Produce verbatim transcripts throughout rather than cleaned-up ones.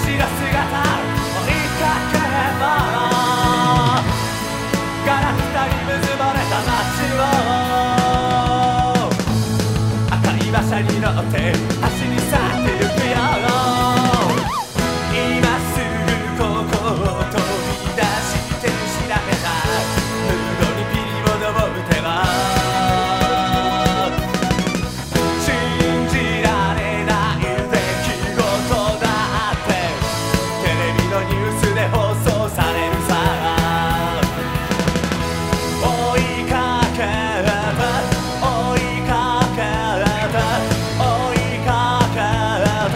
姿追いかけばガラクタにうずもれた街を赤い馬車に乗って走り去ってゆくよ今すぐここを飛び出して調べたムードにピリオドを打てば信じられない出来事だってテレビのニュースで放送されるさ追いかけた追いかけた追いかけた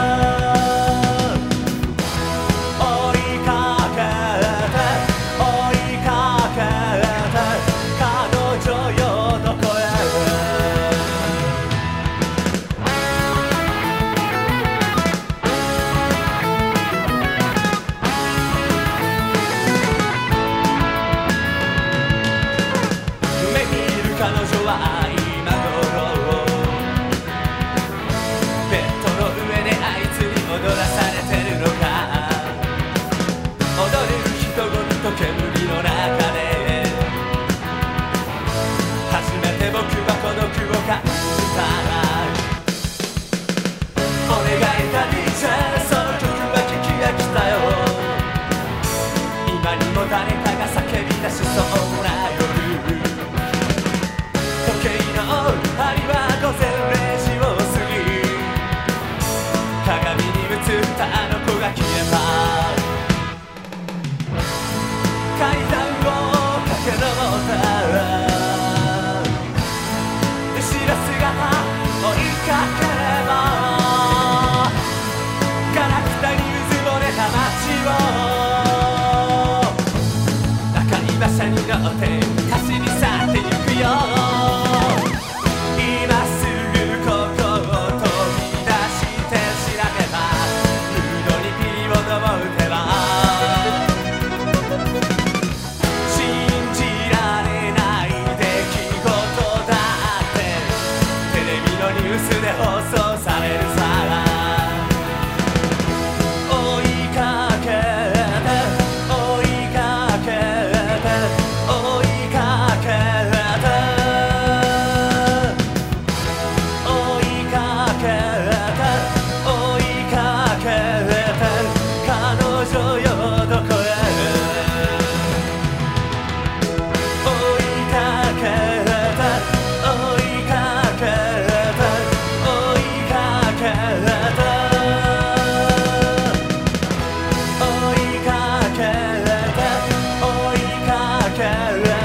追いかけた追いかけた彼女よどこへ夢見る彼女は今頃ベッドの上であいつに踊らされてるのか踊る人混みと煙の中で初めて僕は孤独を感じたお願いだ ディージェー その曲は聴き飽きたよ今にも誰かが叫び出しそうな夜時計の針は午前れいじを過ぎ鏡に映ったあの子が消えた階段を駆け上った後ろ姿追いかければガラクタにうずもれた街を赤い馬車に乗って走り去ってゆくよ今すぐここを飛び出して調べたムードにピリオドを打てば信じられない出来事だってテレビのニュースで放送されるさ追いかけて追いかけて追いかけて追いかけて追いかけて彼女よどこへ追いかけて追いかけて追いかけて追いかけて追いかけて